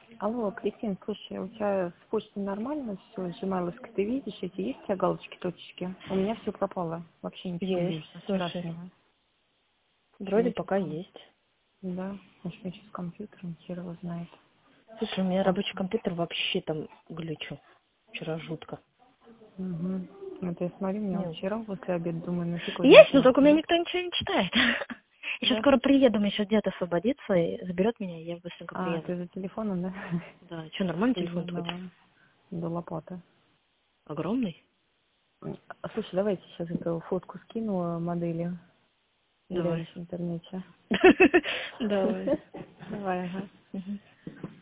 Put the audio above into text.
Алло, Кристина, слушай, у тебя с почтой нормально все? Gmail-овской ты видишь эти? Есть у тебя галочки, точечки? У меня все пропало. Вообще ничего не Есть, вижу со слушай. вчерашнего. Вроде пока есть. Да, может, мне с компьютером, хер его знает. Слушай, у меня рабочий компьютер вообще там глючил. Вчера жутко. Угу. Вот я смотрю, у меня вот Нет. вчера после обеда, думаю, нафиг он Есть, ничего но не только у меня сидит. никто ничего не читает. Я сейчас Да? скоро приеду, мне сейчас дед освободится и заберет меня, и я быстренько А, приеду. ты за телефоном, да? Да, что, нормальный телефон хоть? Давай. До лопаты. Огромный? Слушай, давайте сейчас эту фотку скину модели. Давай. Глянешь в интернете. Давай. Давай, ага. Мгм.